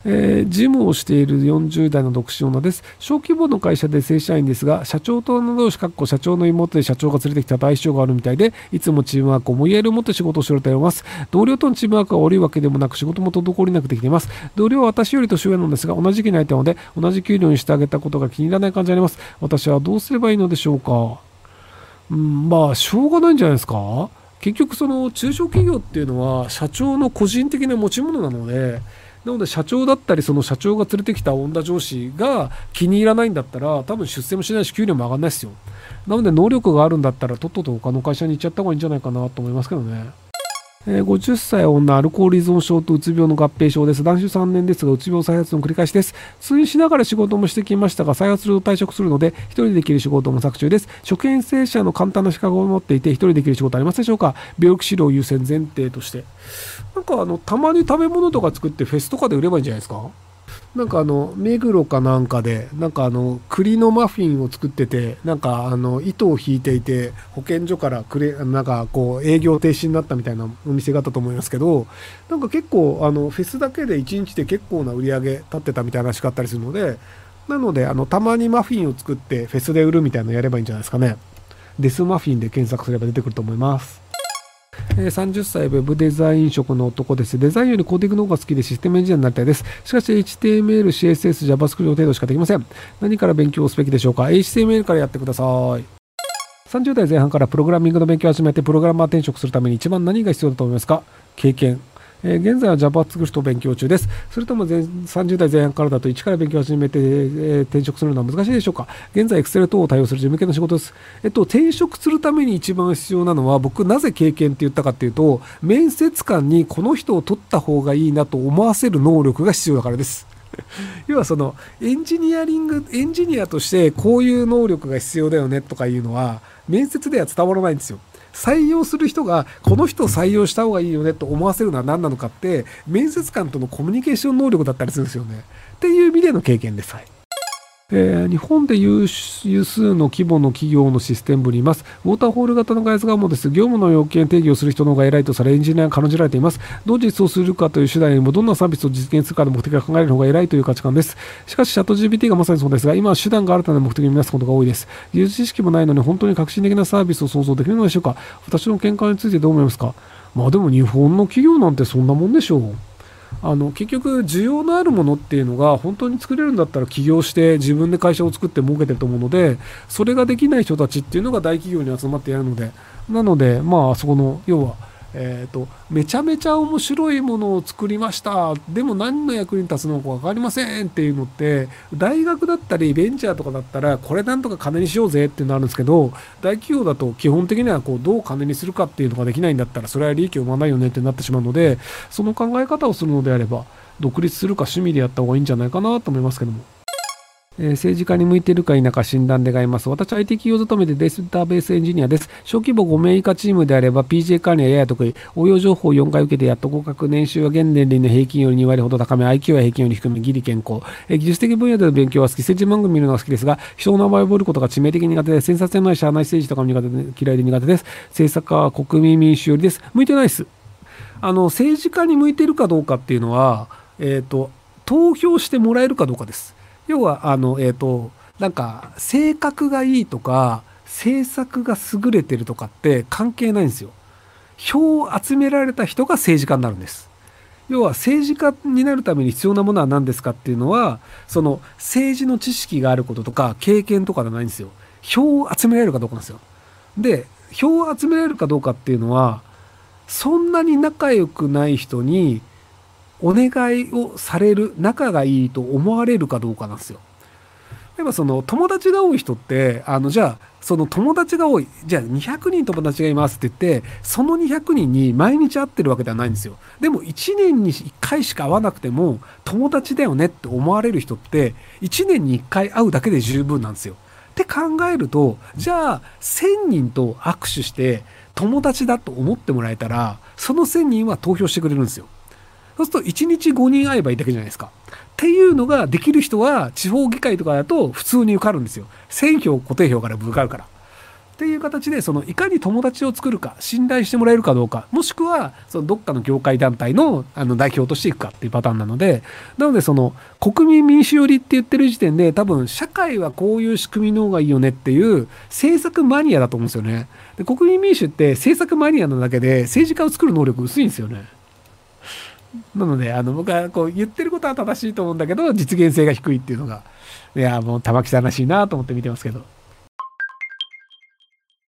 事務をしている40代の独身女です。小規模の会社で正社員ですが、社長と女同士、社長の妹で社長が連れてきた相性があるみたいで、いつもチームワークを思いやりを持って仕事をしております。同僚とのチームワークが悪いわけでもなく、仕事も滞りなくできています。同僚は私より年上なんですが、同じ時期に相手なので、同じ給料にしてあげたことが気に入らない感じになります。私はどうすればいいのでしょうか。まあ、しょうがないんじゃないですか。結局、その中小企業っていうのは、社長の個人的な持ち物なので社長だったり、その社長が連れてきた女上司が気に入らないんだったら、多分出世もしないし、給料も上がらないですよ。なので、能力があるんだったら、とっとと他の会社に行っちゃった方がいいんじゃないかなと思いますけどね。50歳女、アルコール依存症とうつ病の合併症です。断酒3年ですが、うつ病再発の繰り返しです。通院しながら仕事もしてきましたが、再発すると退職するので、一人でできる仕事も作中です。初見正社の簡単な資格を持っていて、一人でできる仕事ありますでしょうか。病気治療優先前提として。たまに食べ物とか作ってフェスとかで売ればいいんじゃないですか。目黒かなんかで、栗のマフィンを作ってて、糸を引いていて、保健所から営業停止になったみたいなお店があったと思いますけど、結構、フェスだけで1日で結構な売り上げ立ってたみたいな話があったりするので、なので、たまにマフィンを作ってフェスで売るみたいなのやればいいんじゃないですかね。デスマフィンで検索すれば出てくると思います。30歳ウェブデザイン職の男です。デザインよりコーディングの方が好きでシステムエンジニアになりたいです。しかし HTML、CSS、JavaScript 程度しかできません。何から勉強すべきでしょうか。 HTML からやってください。30代前半からプログラミングの勉強を始めてプログラマー転職するために一番何が必要だと思いますか。経験。現在は JavaScript を勉強中です。それとも30代前半からだと一から勉強を始めて、転職するのは難しいでしょうか。現在 Excel 等を対応する事務系の仕事です。転職するために一番必要なのは、僕なぜ経験って言ったかっていうと、面接官にこの人を取った方がいいなと思わせる能力が必要だからです。要はエンジニアとしてこういう能力が必要だよねとかいうのは面接では伝わらないんですよ。採用する人がこの人を採用した方がいいよねと思わせるのは何なのかって、面接官とのコミュニケーション能力だったりするんですよね。っていう意味での経験です。日本で有数の規模の企業のシステム部にいます。ウォーターホール型の開発が主です。業務の要件定義をする人の方が偉いとされ、エンジニアが軽んじられています。どう実装するかという手段よりも、どんなサービスを実現するかの目的が考える方が偉いという価値観です。しかし、チャット GPT がまさにそうですが、今は手段が新たな目的に見なすことが多いです。技術知識もないのに本当に革新的なサービスを想像できるのでしょうか。私の見解についてどう思いますか。でも日本の企業なんてそんなもんでしょう。結局需要のあるものっていうのが本当に作れるんだったら起業して自分で会社を作って儲けてると思うので、それができない人たちっていうのが大企業に集まってやるので、そこの要はめちゃめちゃ面白いものを作りました。でも何の役に立つのか分かりませんっていうのって、大学だったりベンチャーとかだったらこれなんとか金にしようぜってなるんですけど、大企業だと基本的にはどう金にするかっていうのができないんだったら、それは利益を生まないよねってなってしまうので、その考え方をするのであれば独立するか趣味でやった方がいいんじゃないかなと思いますけども。政治家に向いているか否か診断願います。私は IT 企業勤めでデータベースエンジニアです。小規模5名以下チームであれば PJ 管理はやや得意。応用情報を4回受けてやっと合格。年収は現年齢の平均より2割ほど高め。IQ は平均より低め。ギリ健康。技術的分野での勉強は好き。政治番組見るのが好きですが、人の名前を覚えることが致命的に苦手で、センサー性のない社内政治とかも嫌いで苦手です。政策家は国民民主寄りです。向いてないです。政治家に向いているかどうかっていうのは、投票してもらえるかどうかです。要は性格がいいとか政策が優れてるとかって関係ないんですよ。票を集められた人が政治家になるんです。要は政治家になるために必要なものは何ですかっていうのは、その政治の知識があることとか経験とかじゃないんですよ。票を集められるかどうかなんですよ。で、票を集められるかどうかっていうのは、そんなに仲良くない人にお願いをされる、仲がいいと思われるかどうかなんですよ。例えば友達が多い人って、じゃあその友達が多い、じゃあ200人友達がいますって言って、その200人に毎日会ってるわけではないんですよ。でも1年に1回しか会わなくても友達だよねって思われる人って、1年に1回会うだけで十分なんですよ。って考えると、じゃあ1000人と握手して友達だと思ってもらえたら、その1000人は投票してくれるんですよ。そうすると1日5人会えばいいだけじゃないですか。っていうのができる人は地方議会とかだと普通に受かるんですよ。1000票固定票から受かるから。っっていう形で、いかに友達を作るか、信頼してもらえるかどうか、もしくはどっかの業界団体の代表としていくかっていうパターンなので、なので国民民主寄りって言ってる時点で、多分社会はこういう仕組みの方がいいよねっていう政策マニアだと思うんですよね。で、国民民主って政策マニアなだけで政治家を作る能力薄いんですよね。なので僕はこう言ってることは正しいと思うんだけど、実現性が低いっていうのが、いやもう玉木さんらしいなと思って見てますけど。